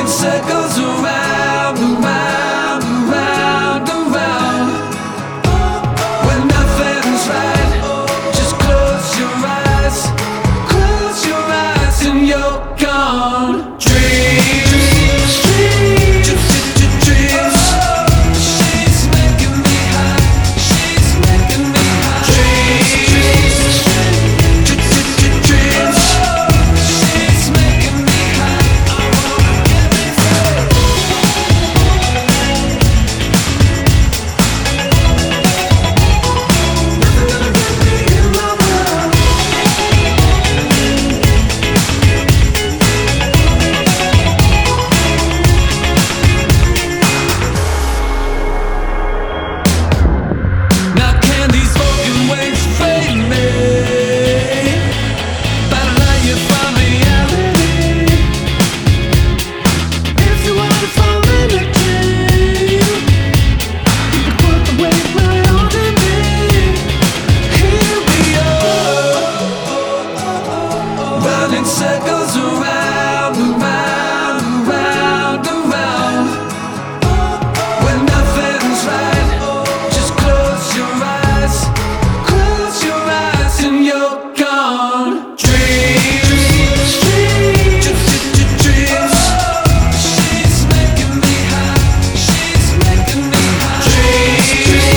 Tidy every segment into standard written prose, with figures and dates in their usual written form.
circles around, around, around, around. When nothing's right, just close your eyes. Close your eyes and you're gone. Dreams, dreams, dreams. She's making me high. She's making me high. Dreams, dreams. She's making me high. I wanna get me free. Nothing gonna get me in my world. Now can these broken wings fade me? Better let you find reality. If you wanna fall in a dream, you can put the weight right onto me. Here we are, running circles around, around, around, around. When nothing's right, just close your eyes. Close your eyes and you're gone. Dreams, dreams, dreams. She's making me high. She's making me high. Dreams,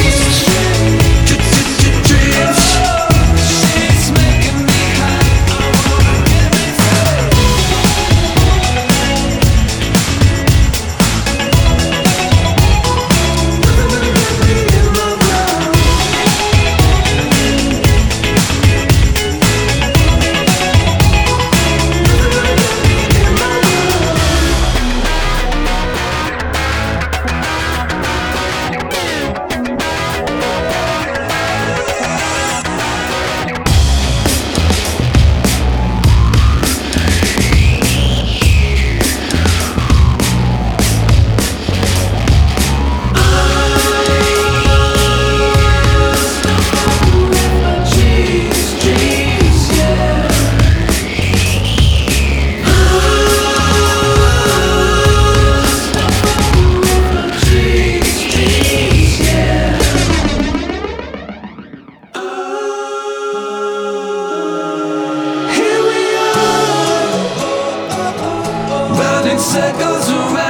dreams. She's making me high. I wanna get me free. Nothing gonna get me in my world. Nothing gonna get me in my world. Dreams, dreams, yeah. Dreams, dreams, yeah. Here we are, running circles around.